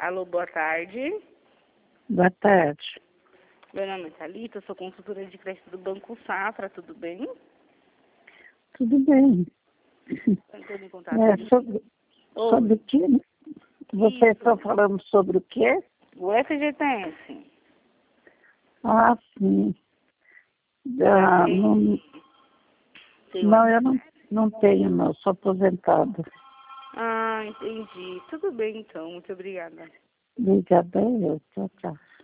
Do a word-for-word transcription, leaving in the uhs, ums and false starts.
Alô, boa tarde. Boa tarde. Meu nome é Thalita, eu sou consultora de crédito do Banco Safra, tudo bem? Tudo bem. Estou entrando em contato. É, sobre, sobre o quê? Vocês estão falando sobre o quê? O F G T S. Ah, sim. Ah, Tem- não, tem o não, eu não, não tenho, não. Sou aposentada. Ah, entendi. Tudo bem, então. Muito obrigada. Obrigada, eu. Tchau, tchau.